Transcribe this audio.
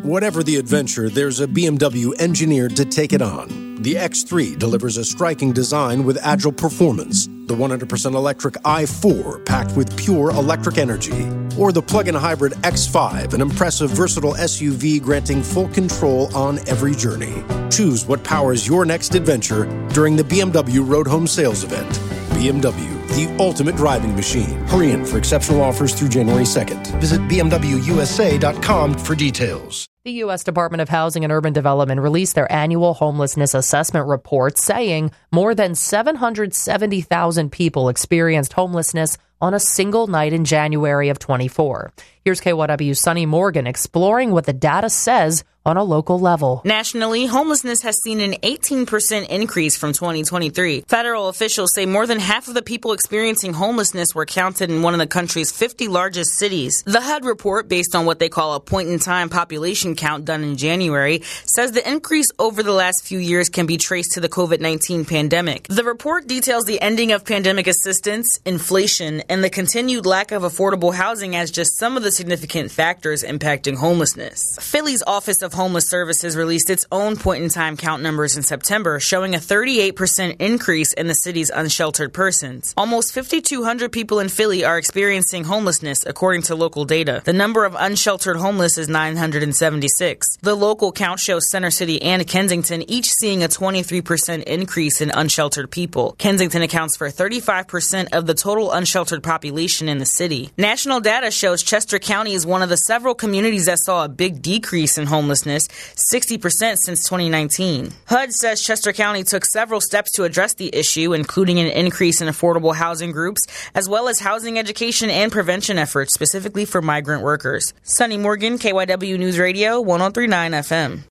Whatever the adventure, there's a BMW engineered to take it on. The X3 delivers a striking design with agile performance. The 100% electric i4 packed with pure electric energy. Or the plug-in hybrid X5, an impressive, versatile SUV granting full control on every journey. Choose what powers your next adventure during the BMW Road Home Sales Event. BMW, the ultimate driving machine. Hurry in for exceptional offers through January 2nd. Visit bmwusa.com for details. The U.S. Department of Housing and Urban Development released their annual homelessness assessment report, saying more than 770,000 people experienced homelessness on a single night in January of 24. Here's KYW's Sunny Morgan exploring what the data says on a local level. Nationally, homelessness has seen an 18% increase from 2023. Federal officials say more than half of the people experiencing homelessness were counted in one of the country's 50 largest cities. The HUD report, based on what they call a point-in-time population count done in January, says the increase over the last few years can be traced to the COVID-19 pandemic. The report details the ending of pandemic assistance, inflation, and the continued lack of affordable housing as just some of the significant factors impacting homelessness. Philly's Office of Homeless Services released its own point-in-time count numbers in September, showing a 38% increase in the city's unsheltered persons. Almost 5,200 people in Philly are experiencing homelessness, according to local data. The number of unsheltered homeless is 976. The local count shows Center City and Kensington each seeing a 23% increase in unsheltered people. Kensington accounts for 35% of the total unsheltered population in the city. National data shows Chester County is one of the several communities that saw a big decrease in homelessness, 60% since 2019. HUD says Chester County took several steps to address the issue, including an increase in affordable housing groups, as well as housing education and prevention efforts specifically for migrant workers. Sunny Morgan, KYW News Radio, 103.9 FM.